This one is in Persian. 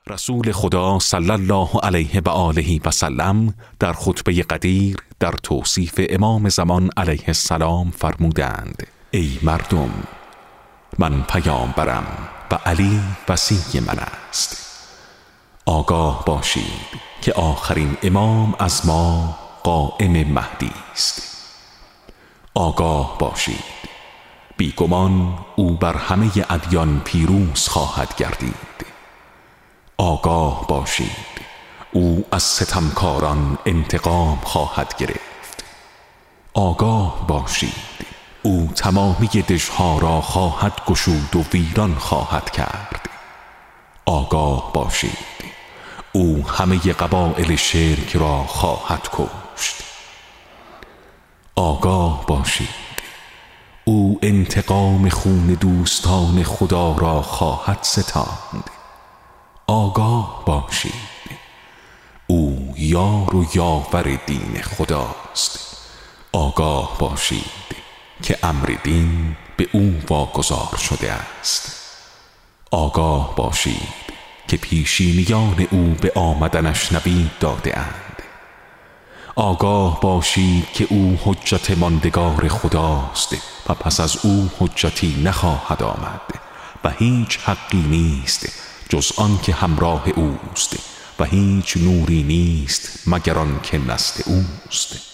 رسول خدا صلی الله علیه و آله و سلم در خطبه قدیر در توصیف امام زمان علیه السلام فرمودند: ای مردم، من پیامبرم و علی وصی من است. آگاه باشید که آخرین امام از ما قائم مهدی است. آگاه باشید، بیگمان او بر همه ادیان پیروز خواهد گردید. آگاه باشید، او از ستمکاران انتقام خواهد گرفت. آگاه باشید، او تمامی دژها را خواهد گشود و ویران خواهد کرد. آگاه باشید، او همه قبایل شرک را خواهد کشت. آگاه باشید، او انتقام خون دوستان خدا را خواهد ستاند. آگاه باشید، او یار و یاور دین خداست. آگاه باشید که امر دین به او واگذار شده است. آگاه باشید که پیشینیان او به آمدنش نوید داده اند. آگاه باشید که او حجت ماندگار خداست و پس از او حجتی نخواهد آمد و هیچ حقی نیست جز آن که همراه اوست و هیچ نوری نیست مگر آن که نزد اوست.